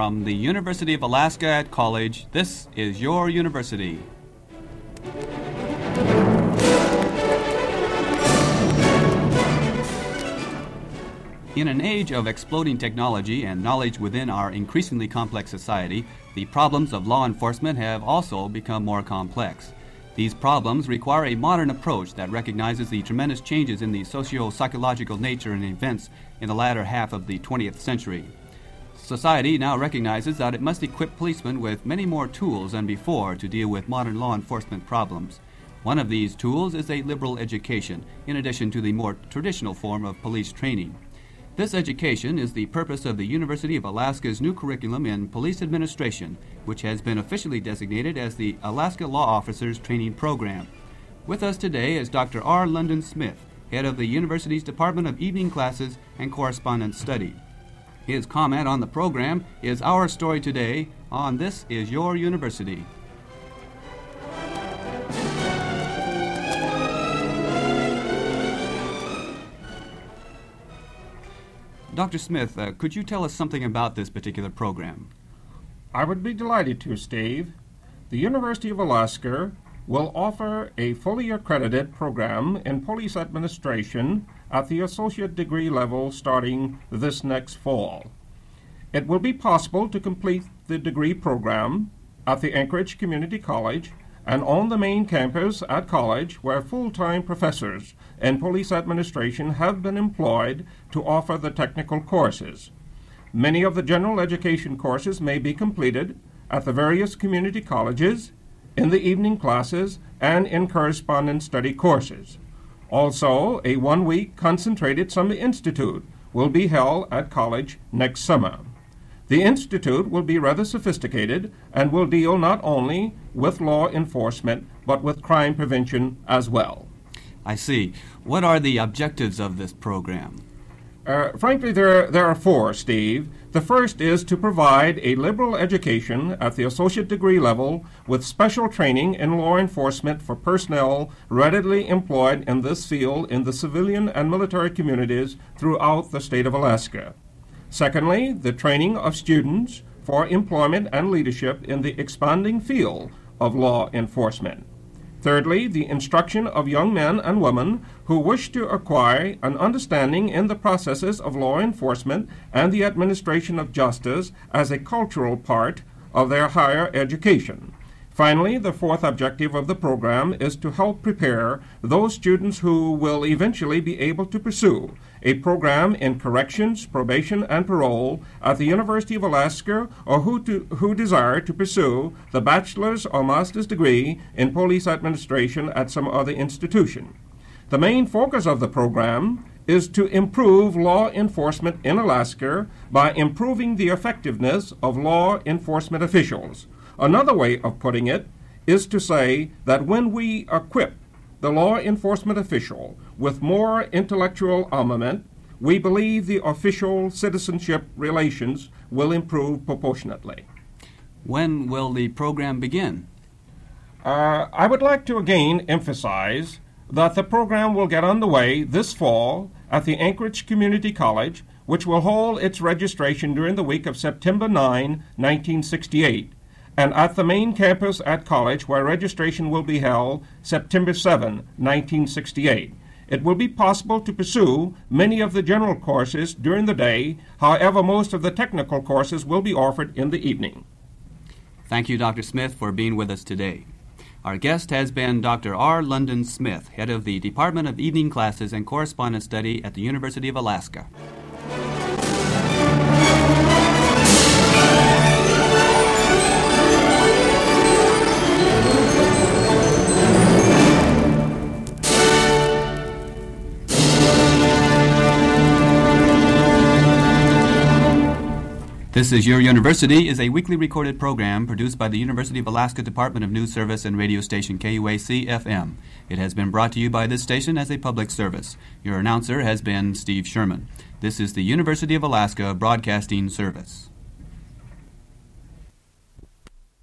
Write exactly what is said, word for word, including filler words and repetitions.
From the University of Alaska at College, this is Your University. In an age of exploding technology and knowledge within our increasingly complex society, the problems of law enforcement have also become more complex. These problems require a modern approach that recognizes the tremendous changes in the socio-psychological nature and events in the latter half of the twentieth century. Society now recognizes that it must equip policemen with many more tools than before to deal with modern law enforcement problems. One of these tools is a liberal education, in addition to the more traditional form of police training. This education is the purpose of the University of Alaska's new curriculum in police administration, which has been officially designated as the Alaska Law Officers Training Program. With us today is Doctor R. London Smith, head of the university's Department of Evening Classes and Correspondence Study. His comment on the program is our story today on This Is Your University. Doctor Smith, uh, could you tell us something about this particular program? I would be delighted to, Steve. The University of Alaska will offer a fully accredited program in police administration at the associate degree level starting this next fall. It will be possible to complete the degree program at the Anchorage Community College and on the main campus at college, where full-time professors in police administration have been employed to offer the technical courses. Many of the general education courses may be completed at the various community colleges, in the evening classes, and in correspondence study courses. Also, a one-week concentrated summer institute will be held at college next summer. The institute will be rather sophisticated and will deal not only with law enforcement, but with crime prevention as well. I see. What are the objectives of this program? Uh, frankly, there, there are four, Steve. The first is to provide a liberal education at the associate degree level with special training in law enforcement for personnel readily employed in this field in the civilian and military communities throughout the state of Alaska. Secondly, the training of students for employment and leadership in the expanding field of law enforcement. Thirdly, the instruction of young men and women who wish to acquire an understanding in the processes of law enforcement and the administration of justice as a cultural part of their higher education. Finally, the fourth objective of the program is to help prepare those students who will eventually be able to pursue a program in corrections, probation, and parole at the University of Alaska, or who, to, who desire to pursue the bachelor's or master's degree in police administration at some other institution. The main focus of the program is to improve law enforcement in Alaska by improving the effectiveness of law enforcement officials. Another way of putting it is to say that when we equip the law enforcement official with more intellectual armament, we believe the official-citizenship relations will improve proportionately. When will the program begin? Uh, I would like to again emphasize that the program will get underway this fall at the Anchorage Community College, which will hold its registration during the week of September ninth, nineteen sixty-eight. And at the main campus at college, where registration will be held September seventh, nineteen sixty-eight. It will be possible to pursue many of the general courses during the day. However, most of the technical courses will be offered in the evening. Thank you, Doctor Smith, for being with us today. Our guest has been Doctor R. London Smith, head of the Department of Evening Classes and Correspondence Study at the University of Alaska. This Is Your University is a weekly recorded program produced by the University of Alaska Department of News Service and radio station K U A C F M. It has been brought to you by this station as a public service. Your announcer has been Steve Sherman. This is the University of Alaska Broadcasting Service.